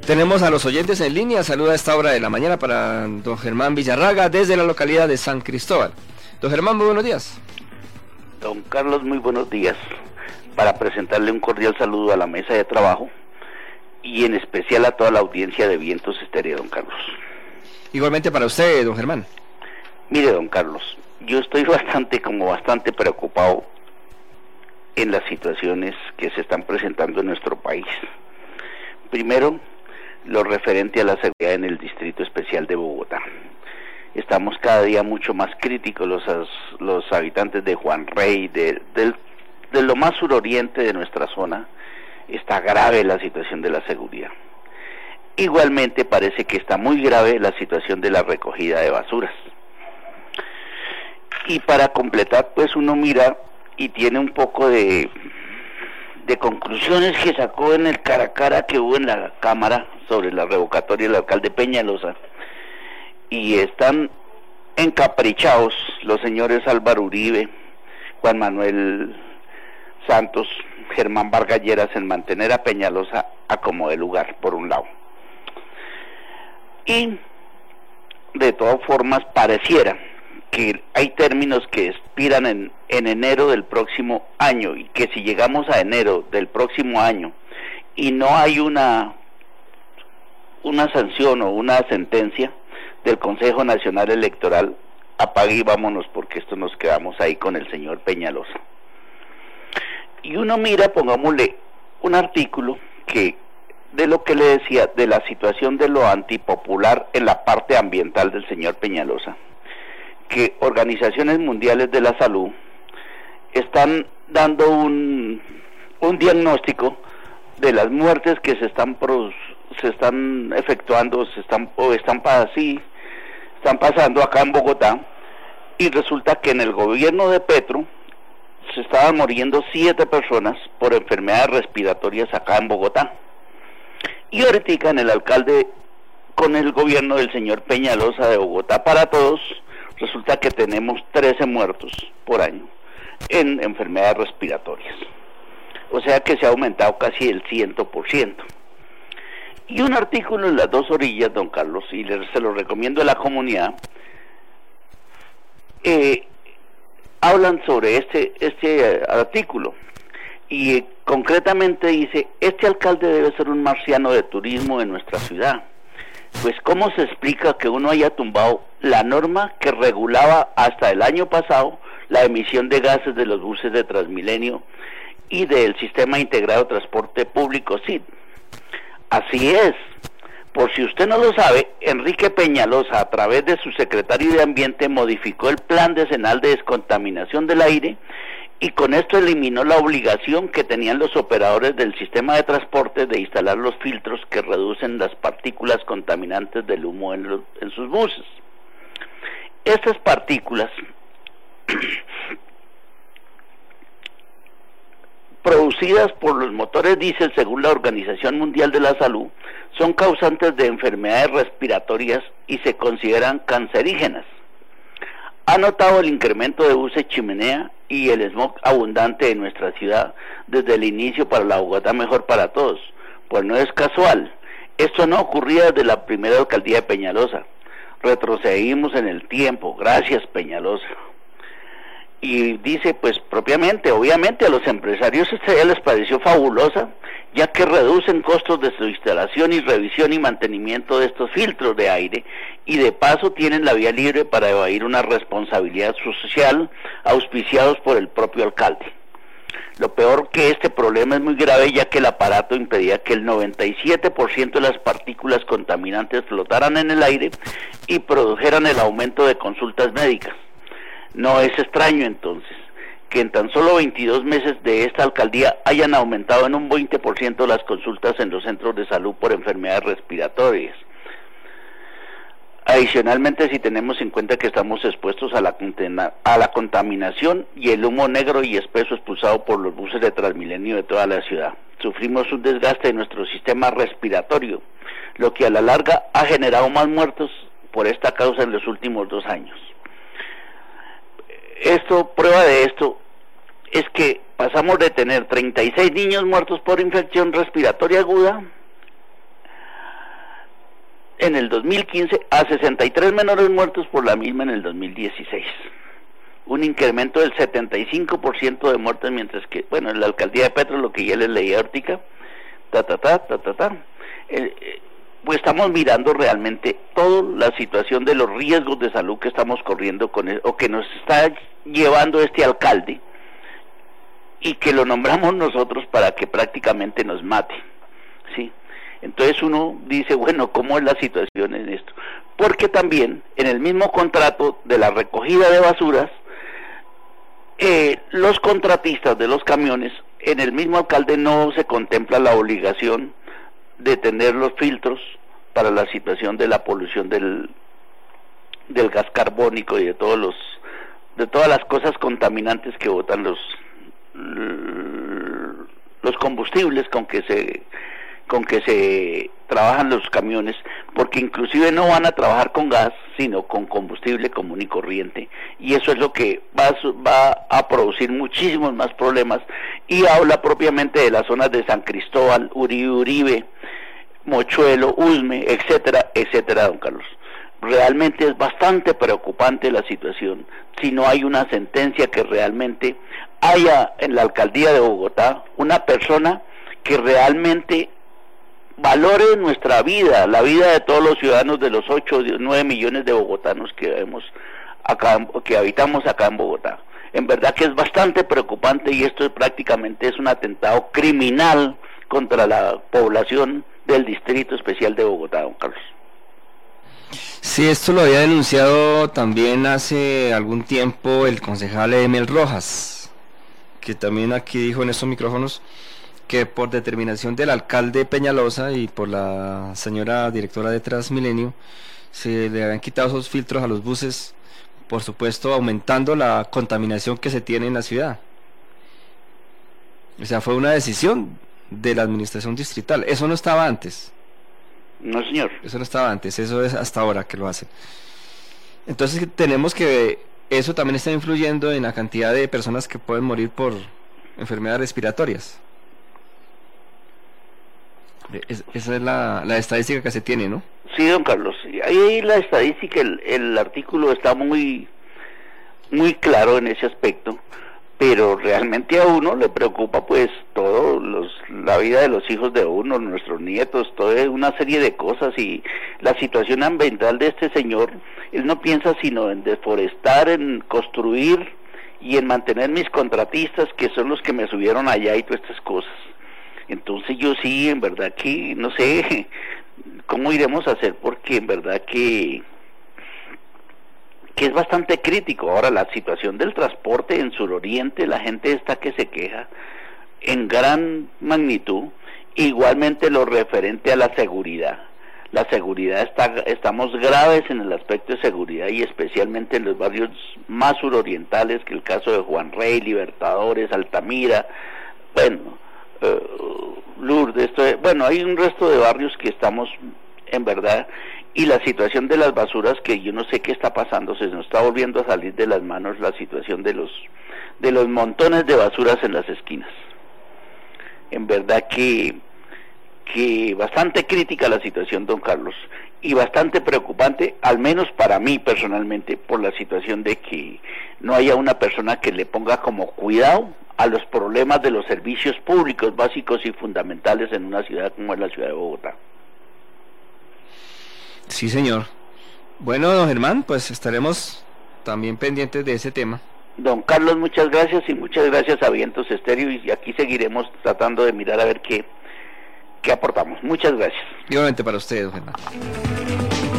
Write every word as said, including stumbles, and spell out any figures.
Tenemos a los oyentes en línea. Saluda a esta hora de la mañana para don Germán Villarraga desde la localidad de San Cristóbal. Don Germán, muy buenos días. Don Carlos, muy buenos días. Para presentarle un cordial saludo a la mesa de trabajo y en especial a toda la audiencia de Vientos Estéreo, don Carlos. Igualmente para usted, don Germán. Mire, don Carlos, yo estoy bastante, como bastante preocupado en las situaciones que se están presentando en nuestro país. Primero, lo referente a la seguridad en el Distrito Especial de Bogotá. Estamos cada día mucho más críticos los, los habitantes de Juan Rey, de, de, de lo más suroriente de nuestra zona. Está grave la situación de la seguridad. Igualmente parece que está muy grave la situación de la recogida de basuras. Y para completar, pues uno mira y tiene un poco de, de conclusiones que sacó en el cara a cara que hubo en la Cámara sobre la revocatoria del alcalde Peñalosa, y están encaprichados los señores Álvaro Uribe, Juan Manuel Santos, Germán Vargas Lleras en mantener a Peñalosa a como de lugar, por un lado. Y de todas formas pareciera que hay términos que expiran en, en enero del próximo año, y que si llegamos a enero del próximo año y no hay una una sanción o una sentencia del Consejo Nacional Electoral, apague y vámonos, porque esto nos quedamos ahí con el señor Peñalosa. Y uno mira, pongámosle un artículo que de lo que le decía de la situación de lo antipopular en la parte ambiental del señor Peñalosa, que organizaciones mundiales de la salud están dando un, un diagnóstico de las muertes que se están produciendo, se están efectuando, se están o están así, están pasando acá en Bogotá, y resulta que en el gobierno de Petro se estaban muriendo siete personas por enfermedades respiratorias acá en Bogotá. Y ahorita en el alcalde, con el gobierno del señor Peñalosa de Bogotá para Todos, resulta que tenemos trece muertos por año en enfermedades respiratorias. O sea que se ha aumentado casi el cien por ciento. Y un artículo en las dos orillas, don Carlos, y les, se lo recomiendo a la comunidad, eh, hablan sobre este, este eh, artículo, y eh, concretamente dice: este alcalde debe ser un marciano de turismo en nuestra ciudad. Pues ¿cómo se explica que uno haya tumbado la norma que regulaba hasta el año pasado la emisión de gases de los buses de Transmilenio y del Sistema Integrado de Transporte Público, S I D? Así es. Por si usted no lo sabe, Enrique Peñalosa, a través de su secretario de Ambiente, modificó el plan decenal de descontaminación del aire, y con esto eliminó la obligación que tenían los operadores del sistema de transporte de instalar los filtros que reducen las partículas contaminantes del humo en, los, en sus buses. Estas partículas producidas por los motores diésel, según la Organización Mundial de la Salud, son causantes de enfermedades respiratorias y se consideran cancerígenas. Ha notado el incremento de buses chimenea y el smog abundante en nuestra ciudad desde el inicio para la Bogotá Mejor para Todos. Pues no es casual. Esto no ocurría desde la primera alcaldía de Peñalosa. Retrocedimos en el tiempo. Gracias, Peñalosa. Y dice, pues propiamente, obviamente a los empresarios esta idea les pareció fabulosa, ya que reducen costos de su instalación y revisión y mantenimiento de estos filtros de aire, y de paso tienen la vía libre para evadir una responsabilidad social auspiciados por el propio alcalde. Lo peor que este problema es muy grave, ya que el aparato impedía que el noventa y siete por ciento de las partículas contaminantes flotaran en el aire y produjeran el aumento de consultas médicas. No es extraño entonces que en tan solo veintidós meses de esta alcaldía hayan aumentado en un veinte por ciento las consultas en los centros de salud por enfermedades respiratorias. Adicionalmente, si tenemos en cuenta que estamos expuestos a la, a la contaminación y el humo negro y espeso expulsado por los buses de Transmilenio de toda la ciudad, sufrimos un desgaste de nuestro sistema respiratorio, lo que a la larga ha generado más muertos por esta causa en los últimos dos años. Esto, prueba de esto, es que pasamos de tener treinta y seis niños muertos por infección respiratoria aguda en el dos mil quince a sesenta y tres menores muertos por la misma en el dos mil dieciséis. Un incremento del setenta y cinco por ciento de muertes, mientras que, bueno, en la alcaldía de Petro, lo que ya les leía ahorita, ta, ta, ta, ta, ta, ta, eh, eh, pues estamos mirando realmente toda la situación de los riesgos de salud que estamos corriendo con el, o que nos está llevando este alcalde, y que lo nombramos nosotros para que prácticamente nos mate, ¿sí? Entonces uno dice, bueno, ¿cómo es la situación en esto? Porque también en el mismo contrato de la recogida de basuras, eh, los contratistas de los camiones, en el mismo alcalde no se contempla la obligación de tener los filtros para la situación de la polución del, del gas carbónico y de todos los de todas las cosas contaminantes que botan los los combustibles con que se con que se trabajan los camiones, porque inclusive no van a trabajar con gas, sino con combustible común y corriente, y eso es lo que va, va a producir muchísimos más problemas, y habla propiamente de las zonas de San Cristóbal, Uribe, Uribe, Mochuelo, Usme, etcétera, etcétera, don Carlos. Realmente es bastante preocupante la situación, si no hay una sentencia que realmente haya en la alcaldía de Bogotá una persona que realmente valore nuestra vida, la vida de todos los ciudadanos de los ocho o nueve millones de bogotanos que vemos acá, que habitamos acá en Bogotá. En verdad que es bastante preocupante, y esto prácticamente es un atentado criminal contra la población del Distrito Especial de Bogotá, don Carlos. Sí, esto lo había denunciado también hace algún tiempo el concejal Emel Rojas, que también aquí dijo en estos micrófonos que por determinación del alcalde Peñalosa y por la señora directora de Transmilenio se le habían quitado esos filtros a los buses, por supuesto aumentando la contaminación que se tiene en la ciudad. O sea, fue una decisión de la administración distrital, eso no estaba antes. No, señor. Eso no estaba antes, eso es hasta ahora que lo hacen. Entonces tenemos que, eso también está influyendo en la cantidad de personas que pueden morir por enfermedades respiratorias. Es, esa es la, la estadística que se tiene, ¿no? Sí, don Carlos, ahí la estadística, el, el artículo está muy, muy claro en ese aspecto, pero realmente a uno le preocupa pues todo, los, la vida de los hijos de uno, nuestros nietos, toda una serie de cosas, y la situación ambiental de este señor, él no piensa sino en deforestar, en construir y en mantener mis contratistas, que son los que me subieron allá y todas estas cosas. Entonces yo sí, en verdad que no sé cómo iremos a hacer, porque en verdad que que es bastante crítico. Ahora, la situación del transporte en suroriente, la gente está que se queja en gran magnitud, igualmente lo referente a la seguridad. La seguridad, está estamos graves en el aspecto de seguridad, y especialmente en los barrios más surorientales, que el caso de Juan Rey, Libertadores, Altamira, bueno, Uh, Lourdes, esto es, bueno, hay un resto de barrios que estamos en verdad, y la situación de las basuras, que yo no sé qué está pasando, se nos está volviendo a salir de las manos la situación de los de los montones de basuras en las esquinas. En verdad que que bastante crítica la situación, don Carlos, y bastante preocupante, al menos para mí personalmente, por la situación de que no haya una persona que le ponga como cuidado a los problemas de los servicios públicos básicos y fundamentales en una ciudad como es la ciudad de Bogotá. Sí, señor. Bueno, don Germán, pues estaremos también pendientes de ese tema. Don Carlos, muchas gracias, y muchas gracias a Vientos Estéreo, y aquí seguiremos tratando de mirar a ver qué, qué aportamos. Muchas gracias. Igualmente para usted, don Germán.